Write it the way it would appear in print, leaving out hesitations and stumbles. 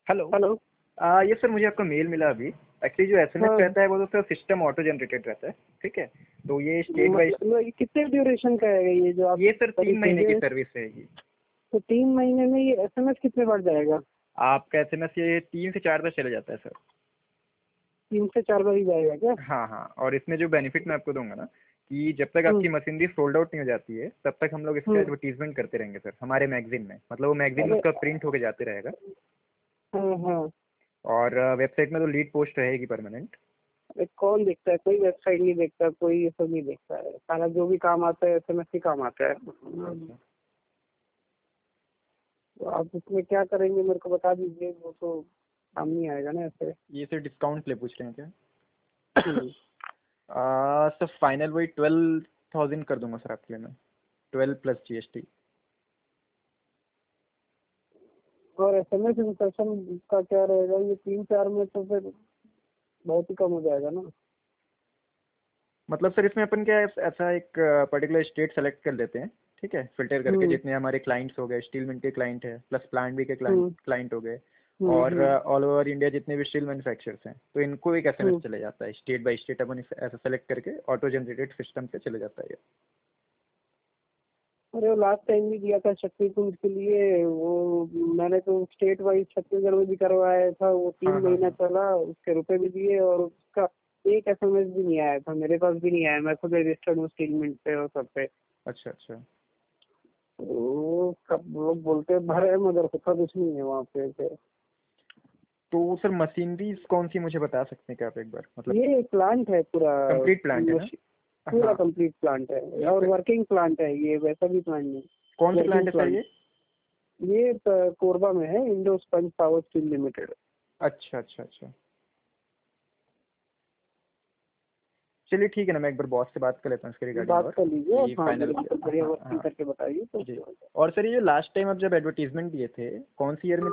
Hello. Hello. ये sir मुझे आपका मेल मिला अभी। एक्चुअली जो एसएमएस हाँ, रहता है वो तो सर सिस्टम ऑटो जनरेटेड रहता है, ठीक है। तो ये स्टेट बाई मतलब ये कितने ड्यूरेशन का है ये जो आप ये सर करीब 3 महीने की भेजे? सर्विस रहेगी। तो 3 महीने में ये एसएमएस कितने बढ़ जाएगा? आपका एसएमएस ये 3 से 4 बार चले जाता है सर। 3 से 4 बार ही जाएगा क्या? हाँ हाँ, और इसमें जो बेनिफिट मैं आपको दूंगा ना कि जब तक हम्म। आपकी मशीनरी सोल्ड आउट नहीं हो जाती है तब तक हम लोग इसका हम्म। एडवर्टीजमेंट करते रहेंगे सर, हमारे मैगजीन में। मतलब वो मैगजीन में अरे। उसका प्रिंट होके जाते रहेगा। हाँ हाँ। और वेबसाइट में तो लीड पोस्ट रहेगी परमानेंट। अरे कौन देखता है? कोई वेबसाइट नहीं देखता, कोई ये सब नहीं देखता है। सारा जो भी काम आता है एसएमएस ही काम आता है। तो आप उसमें क्या करेंगे मेरे को बता दीजिए, वो तो काम नहीं आएगा ना ऐसे। ये सर डिस्काउंट के लिए पूछ रहे हैं क्या? हम्म। सर फाइनल वही 12,000 कर दूंगा सर आपके लिए मैं, 12 प्लस जीएसटी। और एसएमएस इंसर्शन का क्या रहेगा? ये 3-4 में तो फिर बहुत ही कम हो जाएगा ना। मतलब सर इसमें अपन क्या है, ऐसा एक पर्टिकुलर स्टेट सेलेक्ट कर लेते हैं, ठीक है, फिल्टर करके। हम्म। जितने हमारे क्लाइंट्स हो गए, स्टील मिल के क्लाइंट है प्लस प्लांट बी के हम्म। क्लाइंट हो गए, और हम्म। ऑल ओवर इंडिया जितने भी स्टील मैन्युफैक्चरर्स हैं, तो इनको एक एसएमएस हम्म। चले जाता है स्टेट बाय स्टेट। अपन ऐसा सेलेक्ट करके ऑटो जनरेटेड सिस्टम से चले जाता है ये। अरे वो लास्ट टाइम भी दिया था शक्तिपुंज के लिए, वो मैंने तो स्टेट वाइज छत्तीसगढ़ में भी करवाया था। वो हाँ तीन हाँ महीना हाँ। चला, उसके रुपए भी दिए और उसका एक एसएमएस भी नहीं आया था, मेरे पास भी नहीं आया। मैं खुद रजिस्टर्ड हूँ स्टील मिंट पे और सब पे। अच्छा अच्छा। वो सब लोग बोलते हैं भरे, मगर होता कुछ नहीं है वहाँ पे फिर। तो सर मशीनरीज कौन सी मुझे बता सकते हैं क्या आप एक बार, मतलब ये प्लांट है पूरा। कंप्लीट प्लांट है ना? पूरा हाँ। कंप्लीट प्लांट है ये और सर वर्किंग प्लांट है, ये वैसा भी प्लांट नहीं। कौन सा प्लांट वर्किंग है सर प्लांट। ये? ये कोरबा में है, Indo sponge power steel limited. अच्छा अच्छा अच्छा। चलिए ठीक है ना, मैं एक बार बॉस से बात कर लेता हूँ इसके रिगार्डिंग, बात और कर लीजिए कि आप। हाँ फाइनल बिल्कुल, किया। बढ़िया हाँ वर्किंग हाँ करके बताइए तो जी। उसके बाद। और सर ये जो लास्ट टाइम आप जब एडवर्टीजमेंट दिए थे कौन सी ईयर में